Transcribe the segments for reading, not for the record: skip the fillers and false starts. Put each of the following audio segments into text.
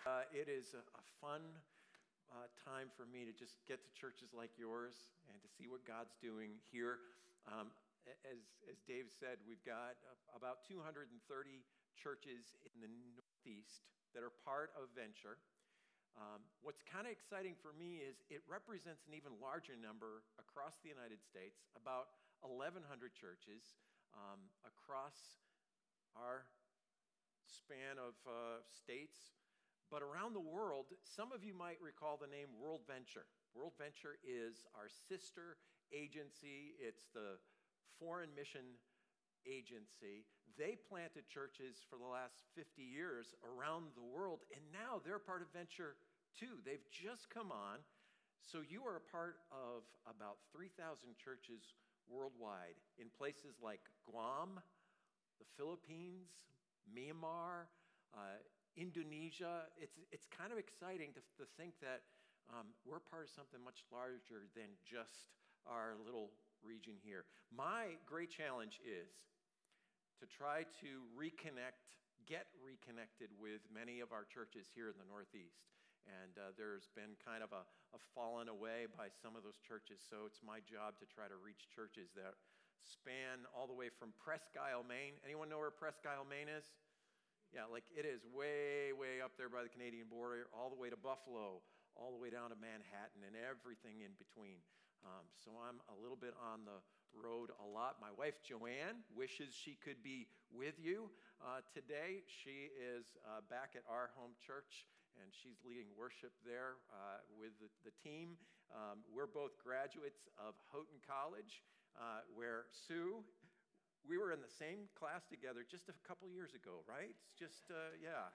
It is a fun time for me to just get to churches like yours and to see what God's doing here. As Dave said, we've got about 230 churches in the Northeast that are part of Venture. What's kind of exciting for me is it represents an even larger number across the United States, about 1,100 churches across our span of states. But around the world, some of you might recall the name World Venture. World Venture is our sister agency. It's the foreign mission agency. They planted churches for the last 50 years around the world, and now they're part of Venture too. They've just come on. So you are a part of about 3,000 churches worldwide in places like Guam, the Philippines, Myanmar, Indonesia. It's kind of exciting to think that we're part of something much larger than just our little region here. My great challenge is to try to get reconnected with many of our churches here in the Northeast. And there's been kind of a fallen away by some of those churches, so it's my job to try to reach churches that span all the way from Presque Isle, Maine. Anyone know where Presque Isle, Maine is? Yeah, like it is way, way up there by the Canadian border, all the way to Buffalo, all the way down to Manhattan, and everything in between. So I'm a little bit on the road a lot. My wife, Joanne, wishes she could be with you today. She is back at our home church, and she's leading worship there with the team. We're both graduates of Houghton College, where Sue, we were in the same class together just a couple years ago, right? It's just, yeah.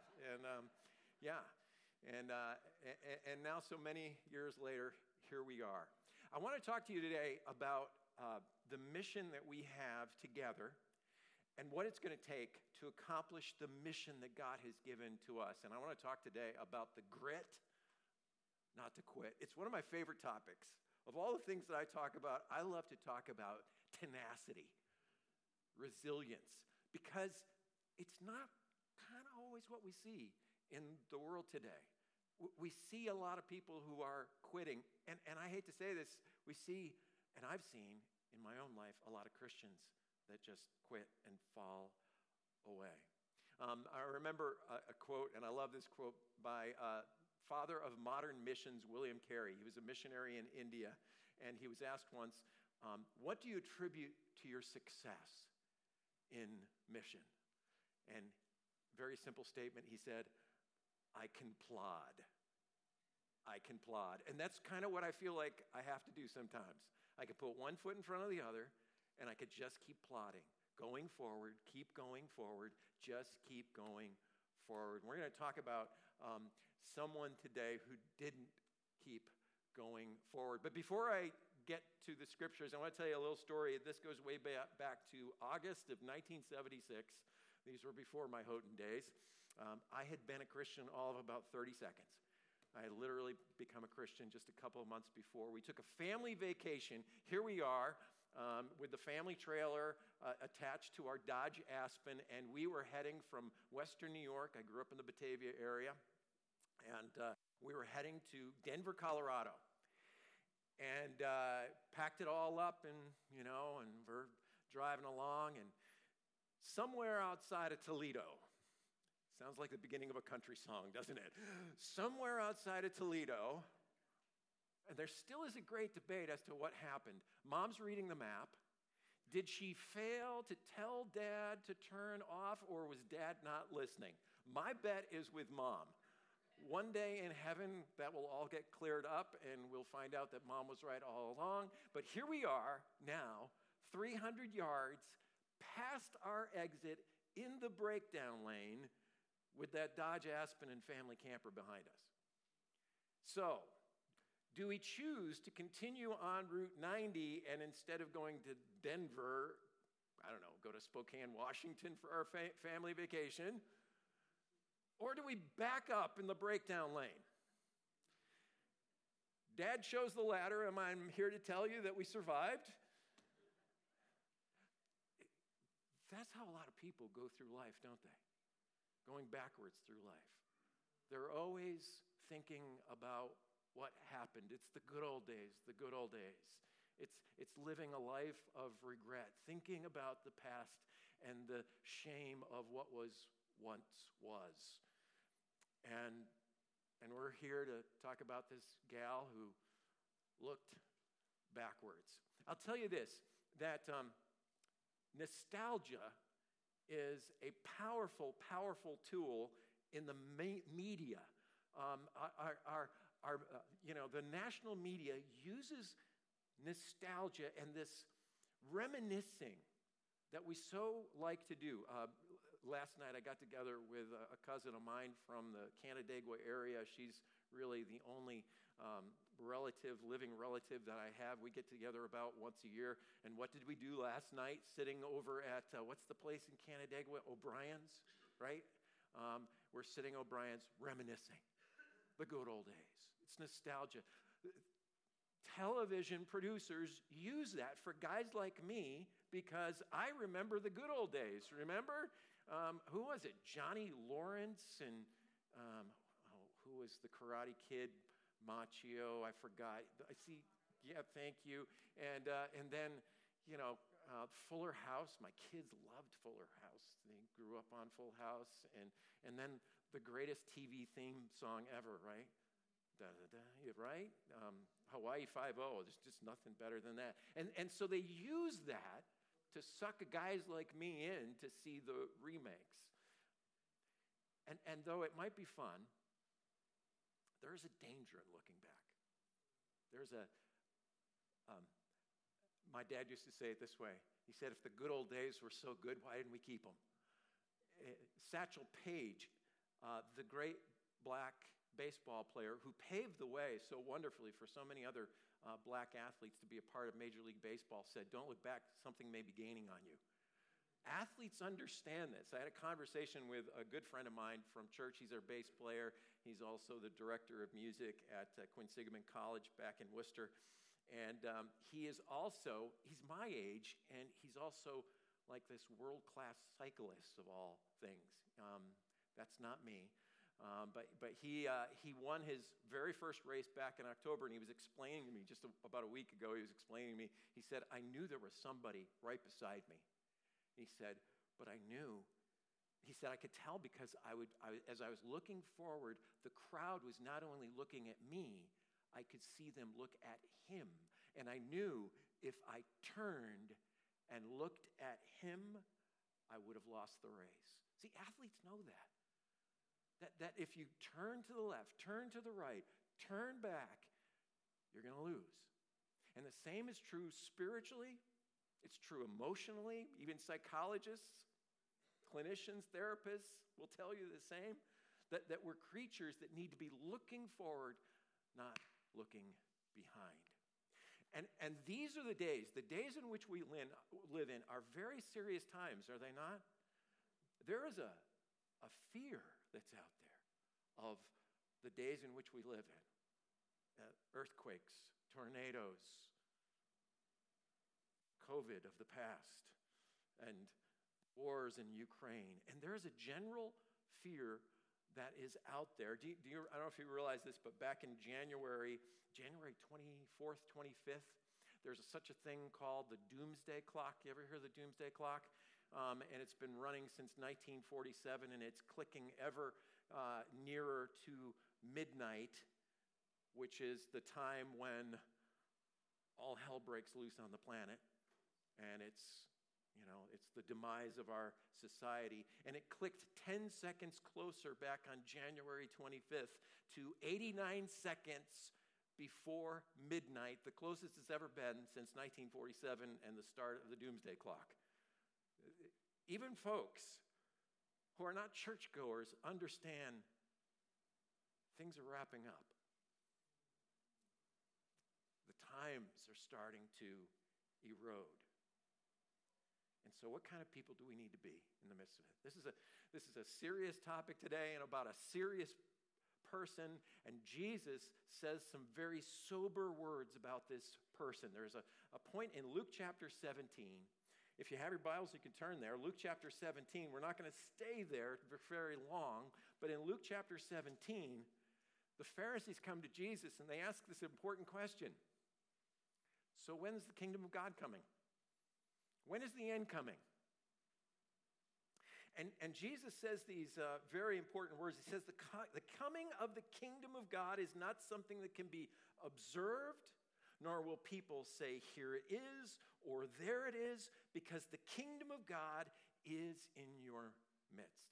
And now so many years later, here we are. I want to talk to you today about the mission that we have together and what it's going to take to accomplish the mission that God has given to us. And I want to talk today about the grit not to quit. It's one of my favorite topics. Of all the things that I talk about, I love to talk about tenacity, resilience, because it's not kind of always what we see in the world today. We see a lot of people who are quitting, and I hate to say this, we see, and I've seen in my own life, a lot of Christians that just quit and fall away. I remember a quote, and I love this quote, by father of modern missions, William Carey. He was a missionary in India, and he was asked once, what do you attribute to your success in mission? And very simple statement, he said, I can plod. I can plod. And that's kind of what I feel like I have to do sometimes. I can put one foot in front of the other, and I could just keep plodding, going forward, keep going forward, just keep going forward. We're going to talk about someone today who didn't keep going forward. But before I get to the scriptures, I want to tell you a little story. This goes way back to August of 1976. These were before my Houghton days. I had been a Christian all of about 30 seconds. I had literally become a Christian just a couple of months before. We took a family vacation. Here we are with the family trailer attached to our Dodge Aspen, and we were heading from Western New York. I grew up in the Batavia area, and we were heading to Denver, Colorado. And packed it all up, and we're driving along, and somewhere outside of Toledo, sounds like the beginning of a country song, doesn't it? Somewhere outside of Toledo, and there still is a great debate as to what happened. Mom's reading the map. Did she fail to tell Dad to turn off, or was Dad not listening? My bet is with Mom. One day in heaven, that will all get cleared up, and we'll find out that Mom was right all along. But here we are now, 300 yards past our exit in the breakdown lane with that Dodge Aspen and family camper behind us. So, do we choose to continue on Route 90 and instead of going to Denver, go to Spokane, Washington for our family vacation? Or do we back up in the breakdown lane? Dad chose the latter, and I'm here to tell you that we survived. That's how a lot of people go through life, don't they? Going backwards through life. They're always thinking about what happened. It's the good old days, the good old days. It's living a life of regret, thinking about the past and the shame of what once was. And we're here to talk about this gal who looked backwards. I'll tell you this, that nostalgia is a powerful, powerful tool in the media. The national media uses nostalgia and this reminiscing that we so like to do. Last night I got together with a cousin of mine from the Canandaigua area. She's really the only living relative that I have. We get together about once a year. And what did we do last night? Sitting over at, what's the place in Canandaigua? O'Brien's, right? We're sitting O'Brien's reminiscing the good old days. It's nostalgia. Television producers use that for guys like me because I remember the good old days. Remember? Who was it? Johnny Lawrence and who was the Karate Kid? Machio, I forgot. I see. Yeah, thank you. And then, Fuller House. My kids loved Fuller House. They grew up on Full House. And then the greatest TV theme song ever, right? Da-da-da, right? Hawaii Five-0. There's just nothing better than that. And so they use that to suck guys like me in to see the remakes. And though it might be fun, there's a danger in looking back. My dad used to say it this way. He said, if the good old days were so good, why didn't we keep them? Satchel Paige, the great black baseball player who paved the way so wonderfully for so many other black athletes to be a part of Major League Baseball, said, don't look back, something may be gaining on you. Athletes understand this. I had a conversation with a good friend of mine from church. He's our bass player. He's also the director of music at Quinsigamond College back in Worcester. And he's my age, and he's also like this world-class cyclist of all things. That's not me. But he won his very first race back in October, and he was explaining to me just about a week ago, he was explaining to me, he said, I knew there was somebody right beside me. He said, but I knew. He said, I could tell because as I was looking forward, the crowd was not only looking at me, I could see them look at him. And I knew if I turned and looked at him, I would have lost the race. See, athletes know that. That if you turn to the left, turn to the right, turn back, you're going to lose. And the same is true spiritually. It's true emotionally. Even psychologists, clinicians, therapists will tell you the same. That we're creatures that need to be looking forward, not looking behind. And these are the days in which we live in are very serious times, are they not? There is a fear that's out there of the days in which we live in. Earthquakes, tornadoes, COVID of the past, and wars in Ukraine. And there's a general fear that is out there. I don't know if you realize this, but back in January 24th, 25th, there's such a thing called the Doomsday Clock. You ever hear the Doomsday Clock? And it's been running since 1947, and it's clicking ever nearer to midnight, which is the time when all hell breaks loose on the planet. And it's the demise of our society. And it clicked 10 seconds closer back on January 25th to 89 seconds before midnight, the closest it's ever been since 1947 and the start of the Doomsday Clock. Even folks who are not churchgoers understand things are wrapping up. The times are starting to erode. And so what kind of people do we need to be in the midst of it? This is a serious topic today and about a serious person, and Jesus says some very sober words about this person. There's a point in Luke chapter 17. If you have your Bibles, you can turn there. Luke chapter 17. We're not going to stay there for very long, but in Luke chapter 17, The Pharisees come to Jesus and they ask this important question. So when's the kingdom of God coming? When is the end coming? And Jesus says these very important words. He says, the coming of the kingdom of God is not something that can be observed, nor will people say, here it is, or there it is, because the kingdom of God is in your midst.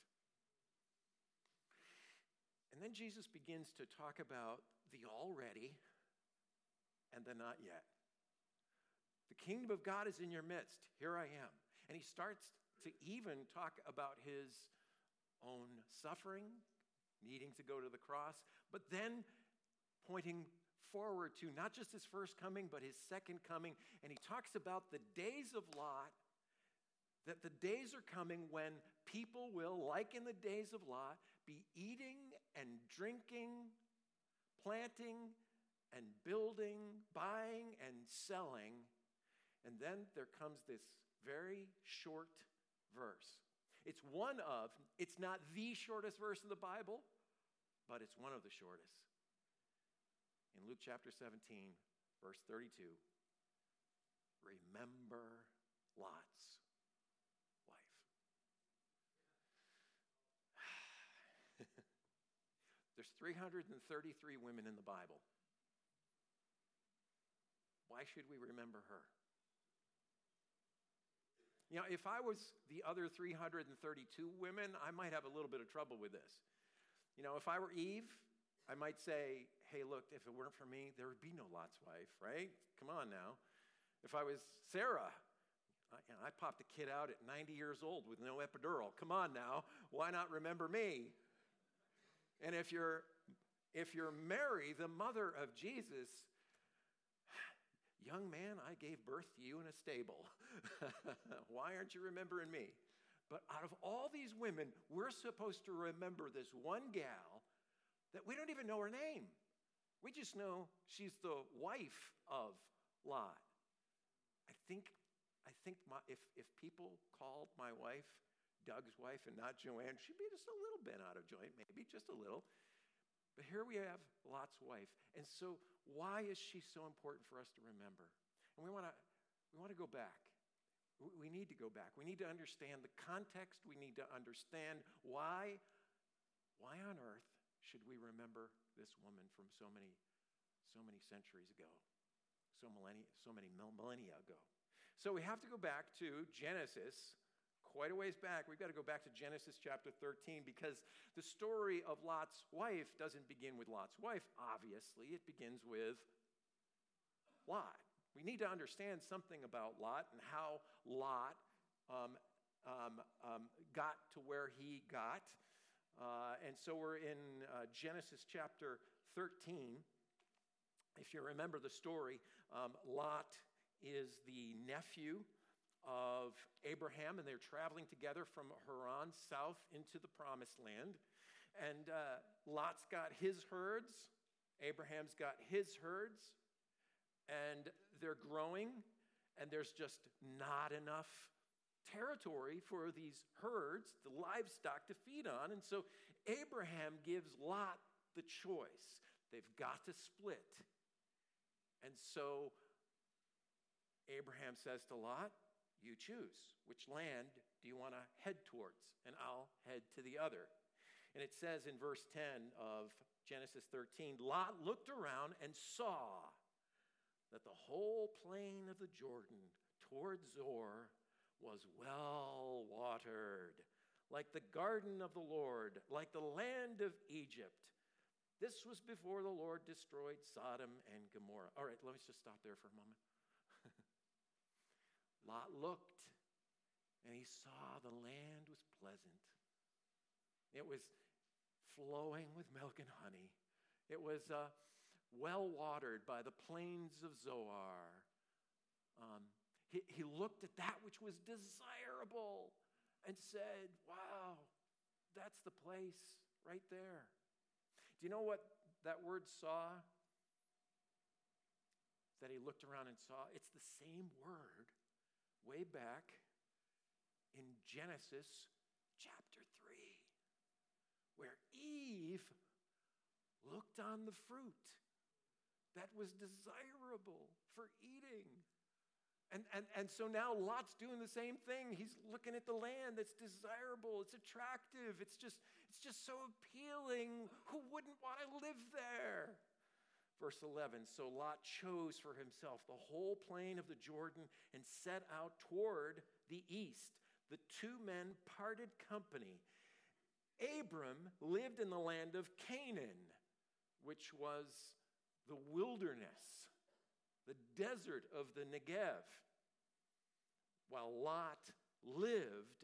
And then Jesus begins to talk about the already and the not yet. The kingdom of God is in your midst. Here I am. And he starts to even talk about his own suffering, needing to go to the cross, but then pointing forward to not just his first coming, but his second coming. And he talks about the days of Lot, that the days are coming when people will, like in the days of Lot, be eating and drinking, planting and building, buying and selling. And then there comes this very short verse. It's not the shortest verse in the Bible, but it's one of the shortest. In Luke chapter 17, verse 32, remember Lot's wife. There's 333 women in the Bible. Why should we remember her? You know, if I was the other 332 women, I might have a little bit of trouble with this. You know, if I were Eve, I might say, hey, look, if it weren't for me, there would be no Lot's wife, right? Come on now. If I was Sarah, I popped a kid out at 90 years old with no epidural. Come on now. Why not remember me? And if you're Mary, the mother of Jesus, young man, I gave birth to you in a stable. Why aren't you remembering me? But out of all these women, we're supposed to remember this one gal that we don't even know her name. We just know she's the wife of Lot. I think if people called my wife Doug's wife and not Joanne, she'd be just a little bit out of joint, maybe just a little. But here we have Lot's wife. And so why is she so important for us to remember? And we want to go back. We need to go back. We need to understand the context. We need to understand why on earth should we remember this woman from so many centuries ago, so many millennia ago. So we have to go back to Genesis, quite a ways back. We've got to go back to Genesis chapter 13 because the story of Lot's wife doesn't begin with Lot's wife, obviously. It begins with Lot. We need to understand something about Lot and how Lot got to where he got. And so we're in Genesis chapter 13. If you remember the story, Lot is the nephew of Abraham, and they're traveling together from Haran south into the promised land. And Lot's got his herds, Abraham's got his herds, and they're growing, and there's just not enough territory for these herds, the livestock, to feed on. And so Abraham gives Lot the choice. They've got to split. And so Abraham says to Lot, you choose. Which land do you want to head towards? And I'll head to the other. And it says in verse 10 of Genesis 13, Lot looked around and saw that the whole plain of the Jordan toward Zoar was well watered, like the garden of the Lord, like the land of Egypt. This was before the Lord destroyed Sodom and Gomorrah. All right, let me just stop there for a moment. Lot looked, and he saw the land was pleasant. It was flowing with milk and honey. It was well watered by the plains of Zoar. He looked at that which was desirable and said, wow, that's the place right there. Do you know what that word saw? That he looked around and saw? It's the same word way back in Genesis chapter 3, where Eve looked stepped on the fruit that was desirable for eating. And so now Lot's doing the same thing. He's looking at the land that's desirable. It's attractive. It's just so appealing. Who wouldn't want to live there? Verse 11, so Lot chose for himself the whole plain of the Jordan and set out toward the east. The two men parted company. Abram lived in the land of Canaan, which was the wilderness, the desert of the Negev, while Lot lived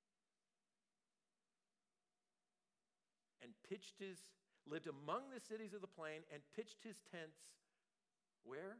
among the cities of the plain and pitched his tents where?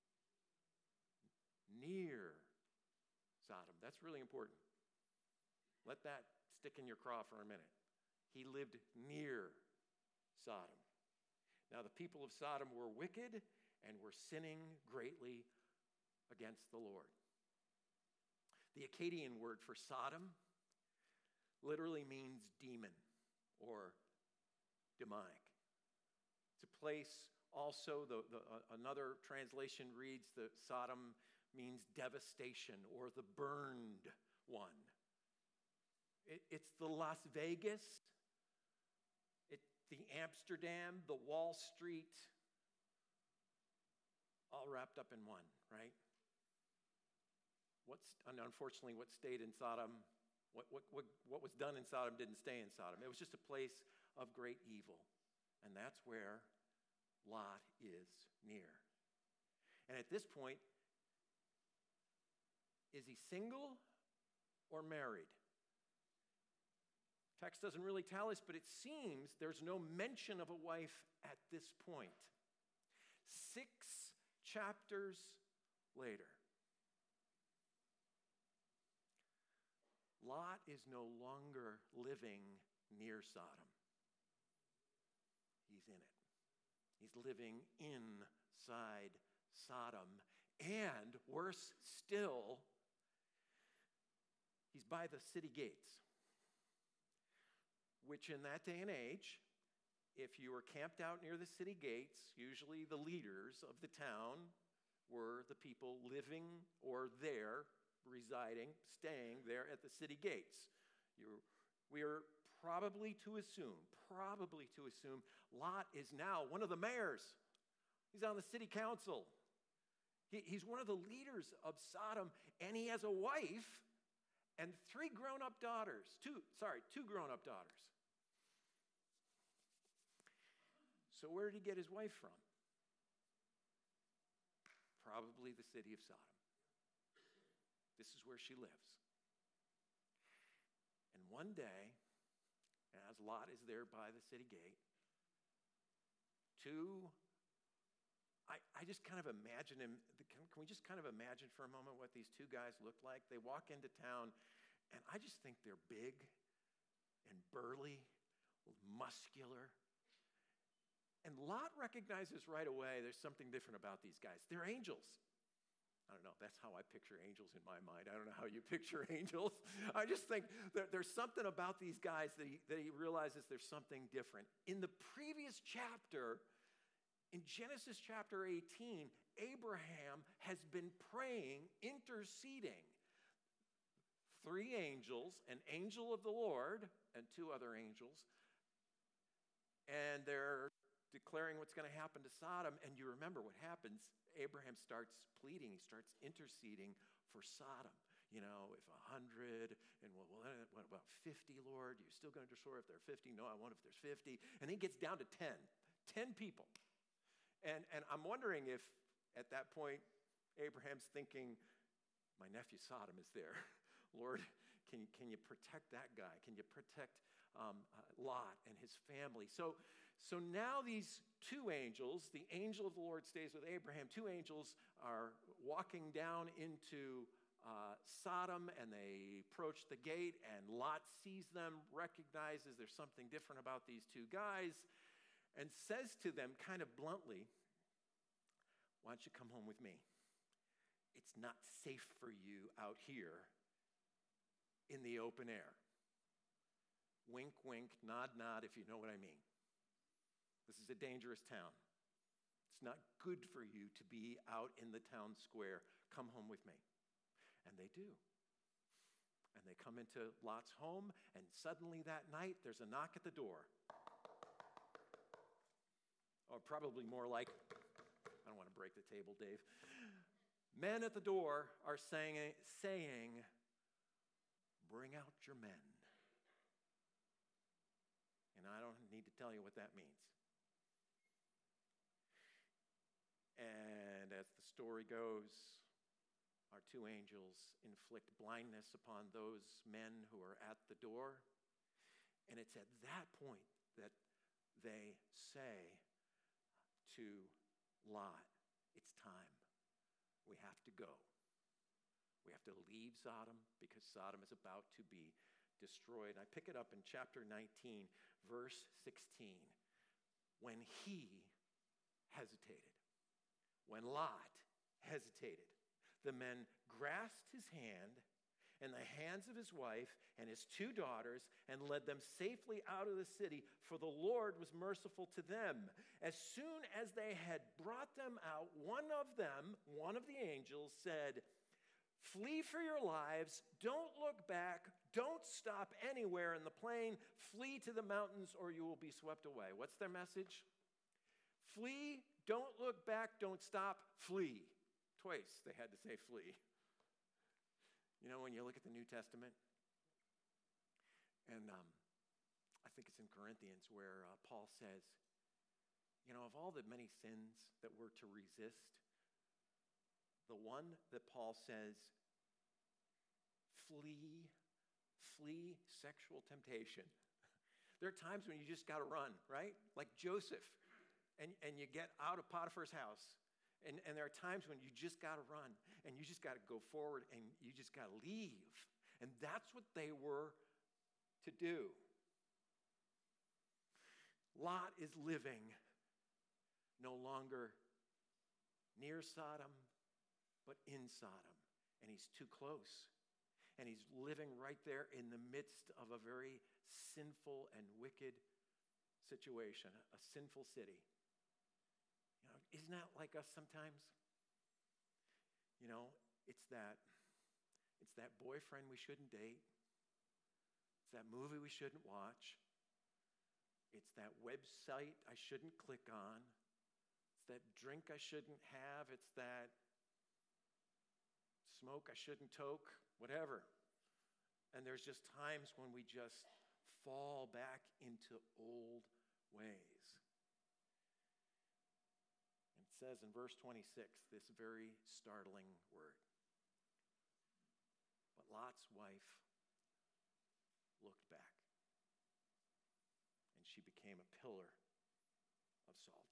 Near Sodom. That's really important. Let that stick in your craw for a minute. He lived near Sodom. Now the people of Sodom were wicked and were sinning greatly against the Lord. The Akkadian word for Sodom literally means demon or demonic. It's a place also, another translation reads that Sodom means devastation or the burned one. It's the Las Vegas, the Amsterdam, the Wall Street, all wrapped up in one, right? Unfortunately, what stayed in Sodom, what was done in Sodom didn't stay in Sodom. It was just a place of great evil. And that's where Lot is near. And at this point, is he single or married? Text doesn't really tell us, but it seems there's no mention of a wife at this point. 6 chapters later, Lot is no longer living near Sodom. He's in it. He's living inside Sodom. And worse still, he's by the city gates, which in that day and age, if you were camped out near the city gates, usually the leaders of the town were the people living or there, residing, staying there at the city gates. We are probably to assume, Lot is now one of the mayors. He's on the city council. He's one of the leaders of Sodom, and he has a wife and 3 grown-up daughters. Two grown-up daughters. So where did he get his wife from? Probably the city of Sodom. This is where she lives. And one day, as Lot is there by the city gate, I just kind of imagine him. Can we just kind of imagine for a moment what these 2 guys look like? They walk into town, and I just think they're big and burly, muscular. And Lot recognizes right away there's something different about these guys. They're angels. I don't know, that's how I picture angels in my mind. I don't know how you picture angels. I just think that there's something about these guys that he realizes there's something different. In the previous chapter, in Genesis chapter 18, Abraham has been praying, interceding. 3 angels, an angel of the Lord and 2 other angels, and they're declaring what's going to happen to Sodom. And you remember what happens. Abraham starts pleading. He starts interceding for Sodom. You know, if 100, and what about 50, Lord? You're still going to destroy if there are 50? No, I won't if there's 50. And he gets down to 10 people. And I'm wondering if at that point Abraham's thinking, my nephew Sodom is there. Lord, can you protect that guy? Can you protect Lot and his family? So now these 2 angels, the angel of the Lord stays with Abraham. 2 angels are walking down into Sodom, and they approach the gate, and Lot sees them, recognizes there's something different about these 2 guys, and says to them kind of bluntly, why don't you come home with me? It's not safe for you out here in the open air. Wink, wink, nod, nod, if you know what I mean. This is a dangerous town. It's not good for you to be out in the town square. Come home with me. And they do. And they come into Lot's home, and suddenly that night, there's a knock at the door. Or probably more like, I don't want to break the table, Dave. Men at the door are saying, bring out your men. And I don't need to tell you what that means. And as the story goes, our two angels inflict blindness upon those men who are at the door. And it's at that point that they say to Lot, it's time. We have to go. We have to leave Sodom because Sodom is about to be destroyed. I pick it up in chapter 19, verse 16. When he hesitated, when Lot hesitated, the men grasped his hand and the hands of his wife and his two daughters and led them safely out of the city, for the Lord was merciful to them. As soon as they had brought them out, one of the angels said, flee for your lives, don't look back, don't stop anywhere in the plain, flee to the mountains or you will be swept away. What's their message? Flee, don't look back, don't stop, flee. Twice they had to say flee. You know, when you look at the New Testament, and I think it's in Corinthians where Paul says, you know, of all the many sins that we're to resist, the one that Paul says, flee sexual temptation. There are times when you just got to run, right? Like Joseph, and you get out of Potiphar's house. And there are times when you just got to run, and you just got to go forward, and you just got to leave. And that's what they were to do. Lot is living no longer near Sodom, but in Sodom. And he's too close. And he's living right there in the midst of a very sinful and wicked situation, a sinful city. You know, isn't that like us sometimes? You know, it's that boyfriend we shouldn't date. It's that movie we shouldn't watch. It's that website I shouldn't click on. It's that drink I shouldn't have. It's that smoke I shouldn't toke, whatever. And there's just times when we just fall back into old ways. And it says in verse 26 this very startling word. But Lot's wife looked back, and she became a pillar of salt.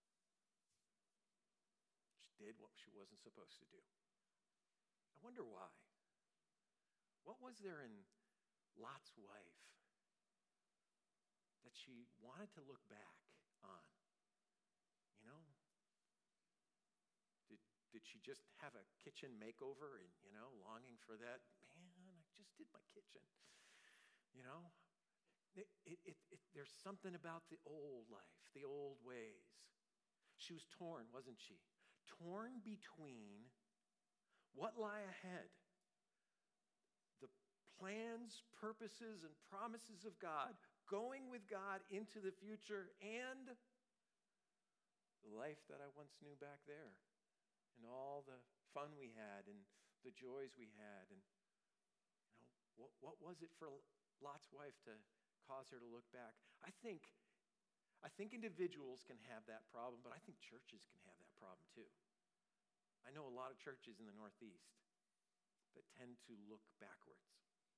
She did what she wasn't supposed to do. I wonder why. What was there in Lot's wife that she wanted to look back on? You know? Did she just have a kitchen makeover and, you know, longing for that? Man, I just did my kitchen. You know? There's something about the old life, the old ways. She was torn, wasn't she? Torn between what lie ahead, the plans, purposes, and promises of God, going with God into the future, and the life that I once knew back there, and all the fun we had, and the joys we had, and you know, what was it for Lot's wife to cause her to look back? I think individuals can have that problem, but I think churches can have that problem too. I know a lot of churches in the Northeast that tend to look backwards.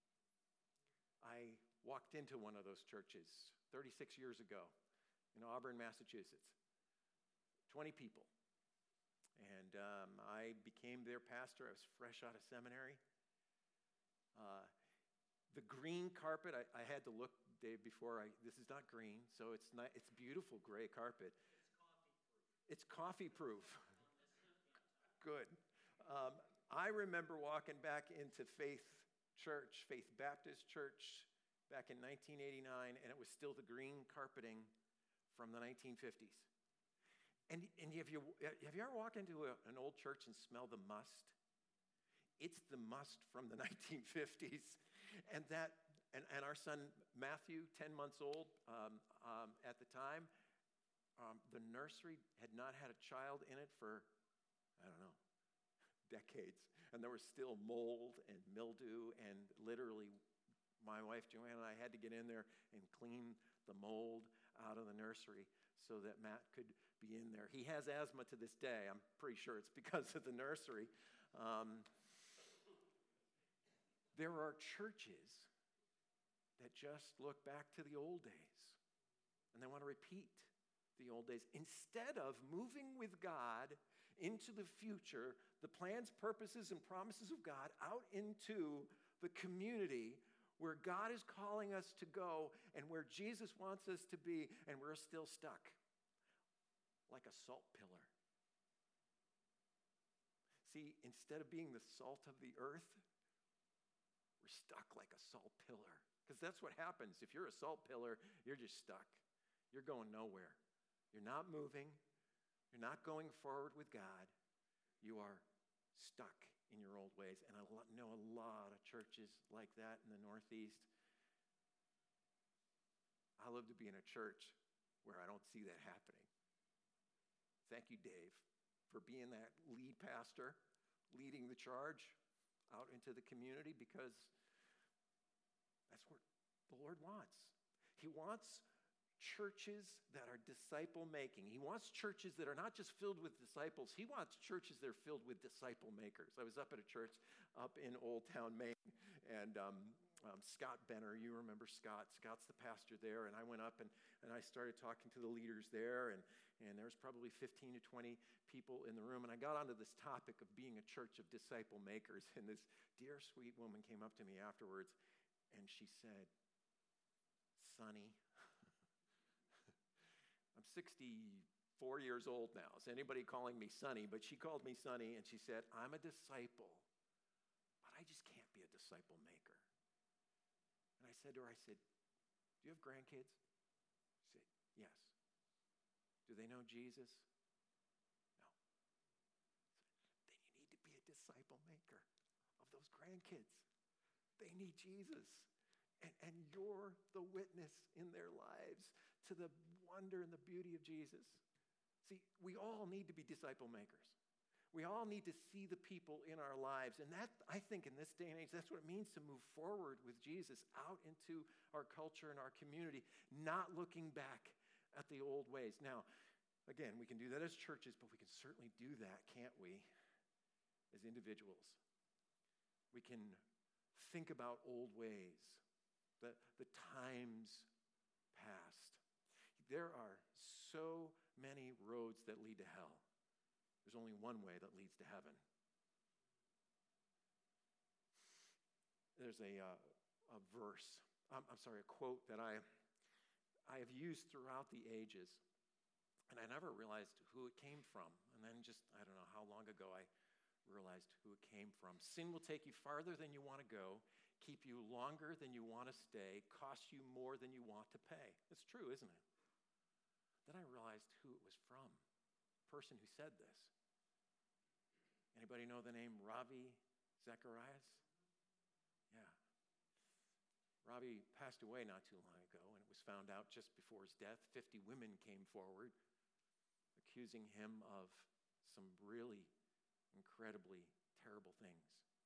I walked into one of those churches 36 years ago in Auburn, Massachusetts. 20 people. And I became their pastor. I was fresh out of seminary. The green carpet, I had to look, Dave, before this is not green, so it's beautiful gray carpet. It's coffee proof. Good. I remember walking back into Faith Baptist Church, back in 1989, and it was still the green carpeting from the 1950s. And have you ever walked into an old church and smell the must? It's the must from the 1950s. And our son Matthew, 10 months old at the time, the nursery had not had a child in it for, I don't know, decades. And there was still mold and mildew, and literally my wife Joanne and I had to get in there and clean the mold out of the nursery so that Matt could be in there. He has asthma to this day. I'm pretty sure it's because of the nursery. There are churches that just look back to the old days, and they want to repeat the old days. Instead of moving with God into the future, the plans, purposes, and promises of God out into the community where God is calling us to go and where Jesus wants us to be, and we're still stuck like a salt pillar. See, instead of being the salt of the earth, we're stuck like a salt pillar. Because that's what happens. If you're a salt pillar, you're just stuck. You're going nowhere. You're not moving. You're not going forward with God. You are stuck in your old ways. And I know a lot of churches like that in the Northeast. I love to be in a church where I don't see that happening. Thank you, Dave, for being that lead pastor, leading the charge out into the community, because that's what the Lord wants. He wants churches that are disciple-making. He wants churches that are not just filled with disciples. He wants churches that are filled with disciple-makers. I was up at a church up in Old Town, Maine, and Scott Benner, you remember Scott. Scott's the pastor there, and I went up and I started talking to the leaders there, and there was probably 15 to 20 people in the room, and I got onto this topic of being a church of disciple-makers, and this dear, sweet woman came up to me afterwards, and she said, "Sonny," I'm 64 years old now. Is anybody calling me Sonny? But she called me Sonny, and she said, "I'm a disciple, but I just can't be a disciple maker." And I said to her, "Do you have grandkids?" She said, "Yes." "Do they know Jesus?" "No." "Then you need to be a disciple maker of those grandkids. They need Jesus. And you're the witness in their lives to the wonder and the beauty of Jesus." See, we all need to be disciple makers. We all need to see the people in our lives. And that, I think, in this day and age, that's what it means to move forward with Jesus out into our culture and our community, not looking back at the old ways. Now, again, we can do that as churches, but we can certainly do that, can't we, as individuals? We can think about old ways, the times past. There are so many roads that lead to hell. There's only one way that leads to heaven. There's a quote that I have used throughout the ages, and I never realized who it came from. And then just, I don't know how long ago I realized who it came from. "Sin will take you farther than you want to go, keep you longer than you want to stay, cost you more than you want to pay." It's true, isn't it? Then I realized who it was from, the person who said this. Anybody know the name Ravi Zacharias? Yeah. Ravi passed away not too long ago, and it was found out just before his death. 50 women came forward accusing him of some really incredibly terrible things.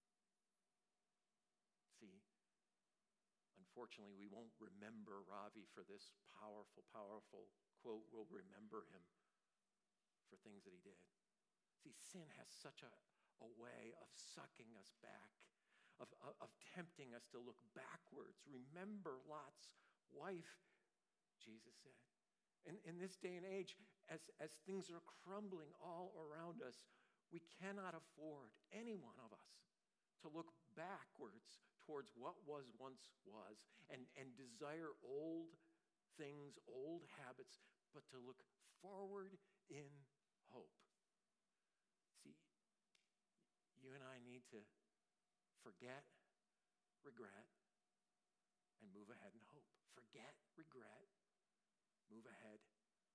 See, unfortunately, we won't remember Ravi for this powerful, powerful quote. We'll remember him for things that he did. See, sin has such a way of sucking us back, of tempting us to look backwards. Remember Lot's wife, Jesus said. In this day and age, as things are crumbling all around us, we cannot afford, any one of us, to look backwards towards what was once was and desire old things, old habits, but to look forward in hope. See, you and I need to forget, regret, and move ahead in hope. Forget, regret, move ahead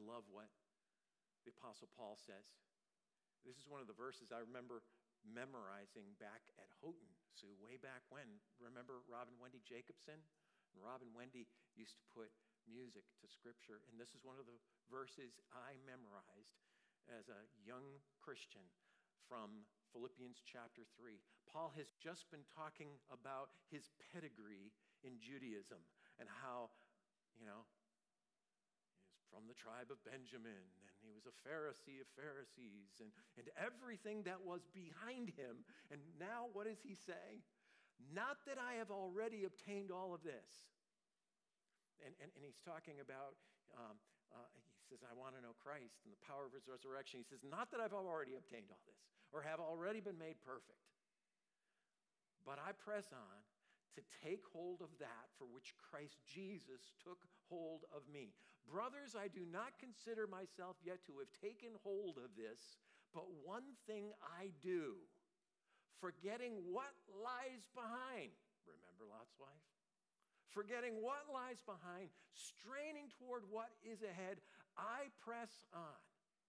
love what the Apostle Paul says. This is one of the verses I remember memorizing back at Houghton, Sue, way back when. Remember Rob and Wendy Jacobson? And Rob and Wendy used to put music to Scripture, and this is one of the verses I memorized as a young Christian from Philippians chapter 3. Paul has just been talking about his pedigree in Judaism and how, he was from the tribe of Benjamin, and he was a Pharisee of Pharisees, and everything that was behind him. And now what does he say? Not that I have already obtained all of this. And he's talking about, he says, I want to know Christ and the power of his resurrection. He says, not that I've already obtained all this or have already been made perfect, but I press on to take hold of that for which Christ Jesus took hold of me. Brothers, I do not consider myself yet to have taken hold of this, but one thing I do, forgetting what lies behind. Remember Lot's wife? Forgetting what lies behind, straining toward what is ahead, I press on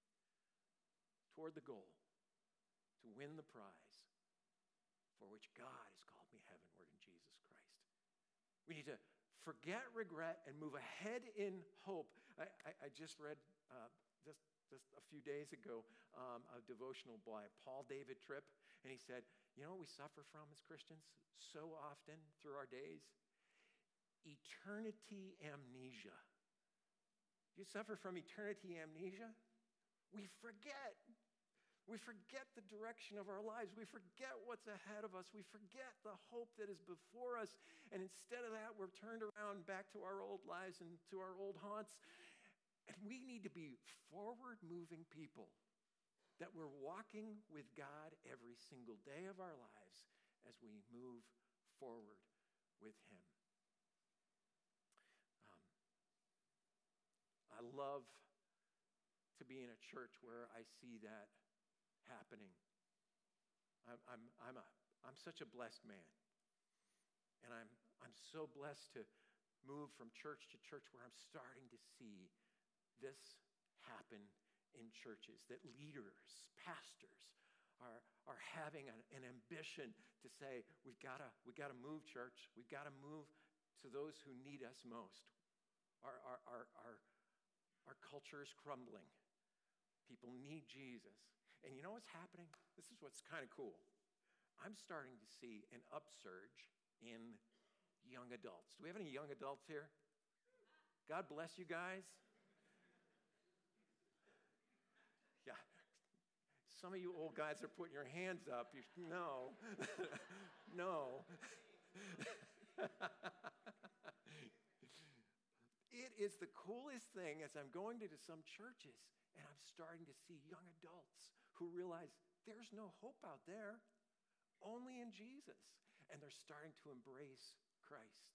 toward the goal to win the prize for which God has called me heavenward in Jesus Christ. We need to forget regret and move ahead in hope. I just read just a few days ago a devotional by Paul David Tripp, and he said, you know what we suffer from as Christians so often through our days? Eternity amnesia. You suffer from eternity amnesia? We forget. We forget the direction of our lives. We forget what's ahead of us. We forget the hope that is before us. And instead of that, we're turned around back to our old lives and to our old haunts. And we need to be forward-moving people, that we're walking with God every single day of our lives as we move forward with Him. I love to be in a church where I see that happening. I'm such a blessed man, and I'm so blessed to move from church to church where I'm starting to see this happen in churches, that leaders, pastors are having an ambition to say, we gotta move, church. We've got to move to those who need us most. Our culture is crumbling. People need Jesus. And you know what's happening? This is what's kind of cool. I'm starting to see an upsurge in young adults. Do we have any young adults here? God bless you guys. Yeah. Some of you old guys are putting your hands up. No. No. It is the coolest thing as I'm going to some churches, and I'm starting to see young adults who realize there's no hope out there, only in Jesus. And they're starting to embrace Christ.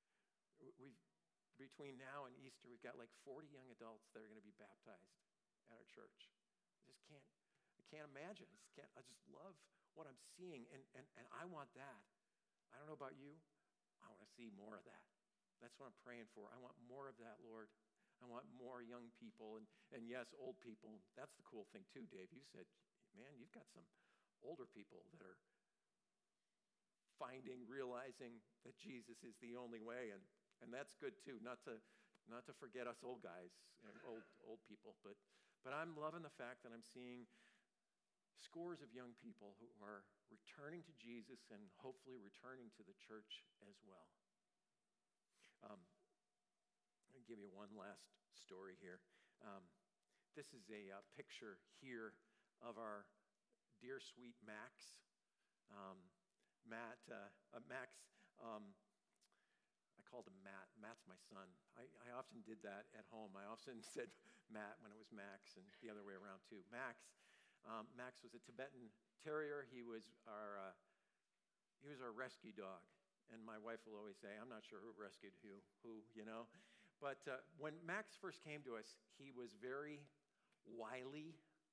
Between now and Easter, we've got like 40 young adults that are going to be baptized at our church. I can't imagine. I just love what I'm seeing, and I want that. I don't know about you. I want to see more of that. That's what I'm praying for. I want more of that, Lord. I want more young people, and yes, old people. That's the cool thing too, Dave. You said, man, you've got some older people that are realizing that Jesus is the only way, and that's good too. Not to forget us old guys and old people, but I'm loving the fact that I'm seeing scores of young people who are returning to Jesus and hopefully returning to the church as well. I'll give you one last story here. This is a picture here of our dear sweet Max. Max, I called him Matt. Matt's my son. I often did that at home. I often said Matt when it was Max, and the other way around too. Max was a Tibetan Terrier. He was our rescue dog. And my wife will always say, I'm not sure who rescued who. But when Max first came to us, he was very wily.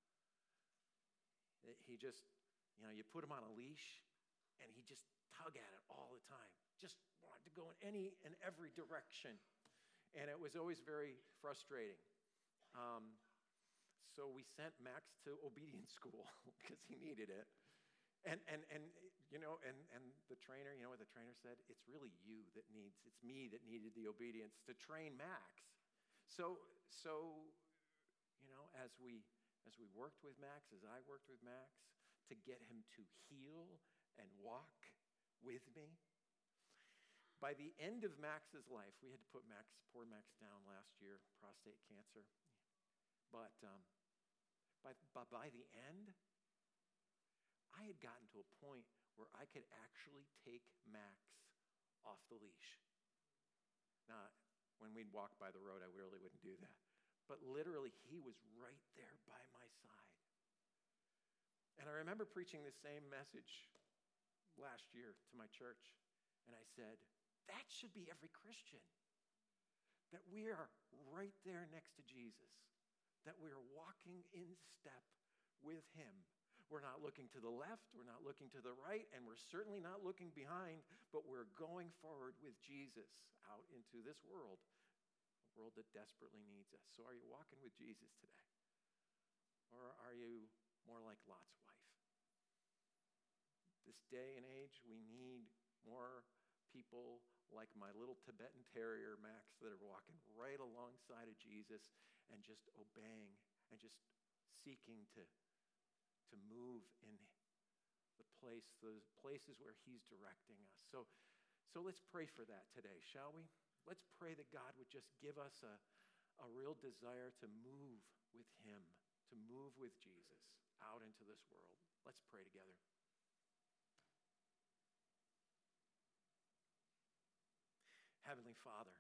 He just, you put him on a leash, and he just tug at it all the time. Just wanted to go in any and every direction. And it was always very frustrating. So we sent Max to obedience school because he needed it. And the trainer, you know what the trainer said? It's really it's me that needed the obedience to train Max. So as we worked with Max, as I worked with Max, to get him to heal and walk with me, by the end of Max's life, we had to put poor Max down last year, prostate cancer. But by the end, I had gotten to a point where I could actually take Max off the leash. Now, when we'd walk by the road, I really wouldn't do that. But literally, he was right there by my side. And I remember preaching this same message last year to my church. And I said, that should be every Christian. That we are right there next to Jesus. That we are walking in step with him. We're not looking to the left, we're not looking to the right, and we're certainly not looking behind, but we're going forward with Jesus out into this world, a world that desperately needs us. So are you walking with Jesus today? Or are you more like Lot's wife? This day and age, we need more people like my little Tibetan terrier, Max, that are walking right alongside of Jesus and just obeying and just seeking to move in those places where he's directing us. So let's pray for that today, shall we? Let's pray that God would just give us a real desire to move with him, to move with Jesus out into this world. Let's pray together. Heavenly Father,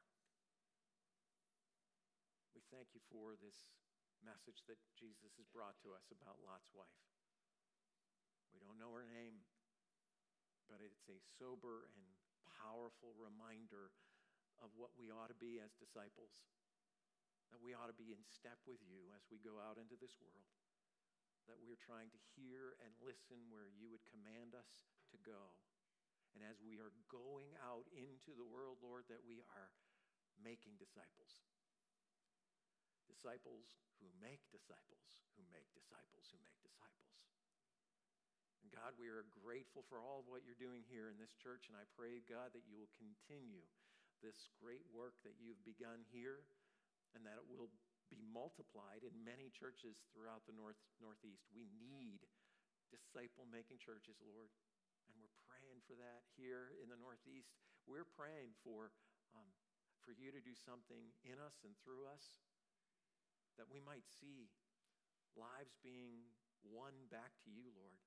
we thank you for this message that Jesus has brought to us about Lot's wife. We don't know her name, but it's a sober and powerful reminder of what we ought to be as disciples, that we ought to be in step with you as we go out into this world, that we're trying to hear and listen where you would command us to go. And as we are going out into the world, Lord, that we are making disciples. Disciples who make disciples, who make disciples, who make disciples. And God, we are grateful for all of what you're doing here in this church, and I pray, God, that you will continue this great work that you've begun here, and that it will be multiplied in many churches throughout the Northeast. We need disciple-making churches, Lord, and we're praying for that here in the Northeast. We're praying for you to do something in us and through us, that we might see lives being won back to you, Lord.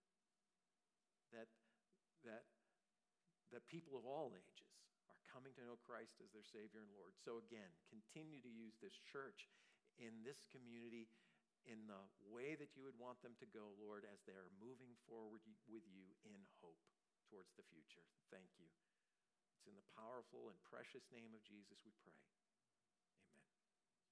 That people of all ages are coming to know Christ as their Savior and Lord. So again, continue to use this church in this community in the way that you would want them to go, Lord, as they are moving forward with you in hope towards the future. Thank you. It's in the powerful and precious name of Jesus we pray.